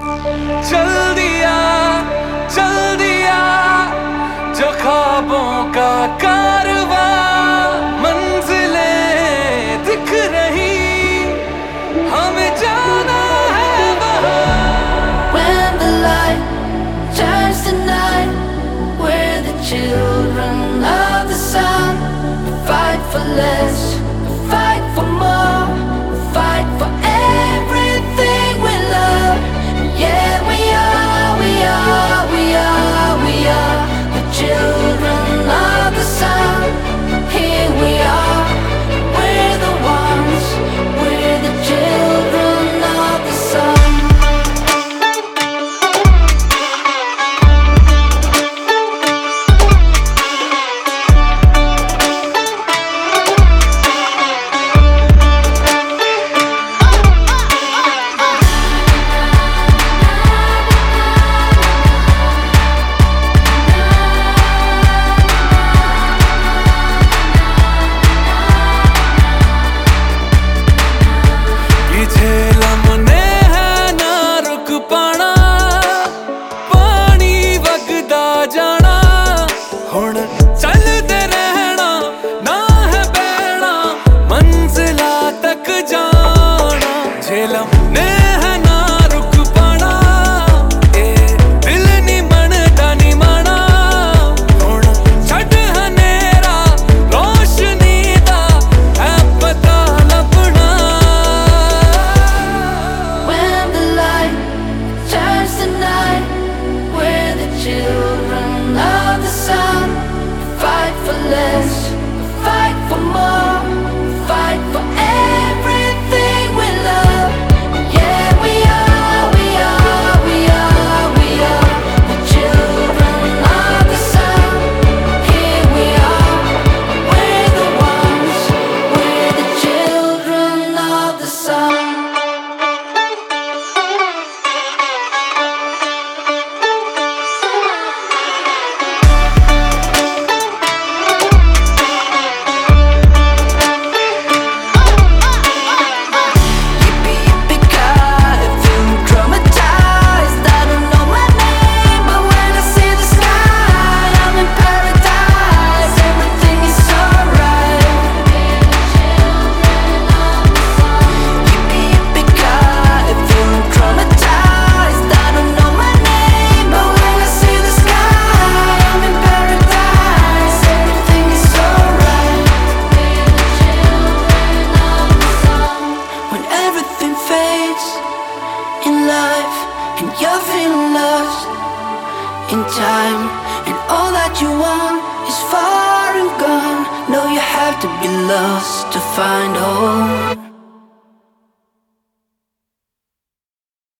चल दिया जो ख्वाबों का कारवां, मंजिलें दिख रही, हमें जाना है वहाँ. When the light turns to night, we're the children of the sun. Fight for less, fight for more, fight for everything we love. Yeah, we are the children of the sun. Here we are, we're the ones, we're the children of the sun. चलते रहना ना है बहना, मंजिला तक जाना. झेलम ने है ना रुक पाना, ए दिल नी मनदा नी माना. हुण छड़ हनेरा रोशनी दा है पता लभना. When the light turns to night, we're the children of the sun. Fight for less, fight for more, fight for everything we love. Yeah, we are the children of the sun. Here we are, we're the ones, we're the children of the sun. In life, and you're feeling lost in time, and all that you want is far and gone. No, you have to be lost to find home.